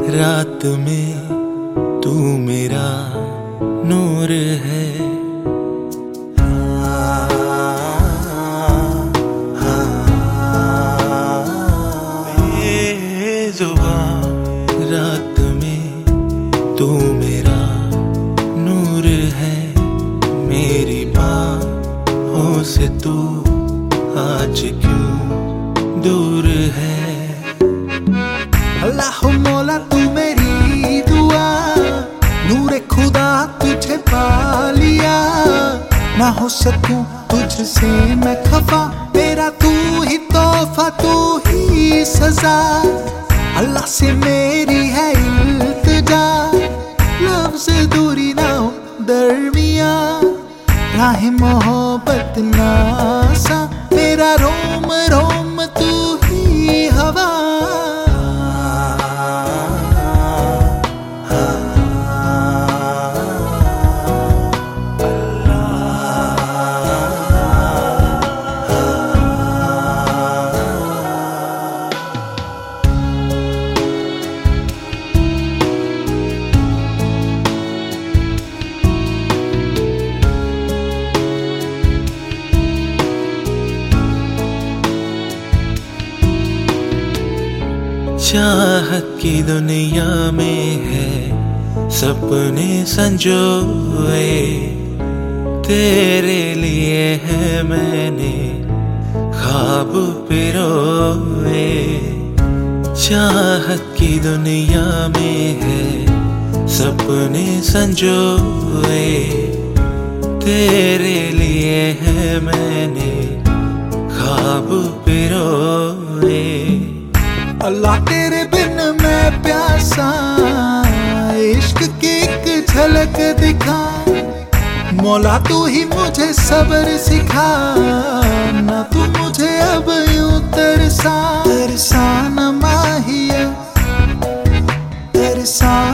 रात में तू मेरा नूर है। बेजुबां रात में तू मेरा नूर है। मेरी बाहों से तू आज क्यों दूर है। अल्लाह मौला तू मेरी दुआ, नूरे खुदा तुझे पा लिया। ना हो सकूं तुझसे मैं खफा, तेरा तू ही तोहफा तू ही सजा। अल्लाह से मेरी है इल्तिजा, लफ्ज़ दूरी ना हो दरमिया। राह मोहब्बत ना सा, मेरा रोम रोम तू ही हवा। चाहत की दुनिया में है सपने संजोए, तेरे लिए है मैंने ख्वाब पिरोए। चाहत की दुनिया में है सपने संजोए, तेरे लिए है मैंने ख्वाब पिरोए। अल्लाह तेरे बिन मैं प्यासा, इश्क की एक झलक दिखा। मौला तू ही मुझे सब्र सिखा, ना तू मुझे अब यूं तरसा। तरसा न माहिया तरसा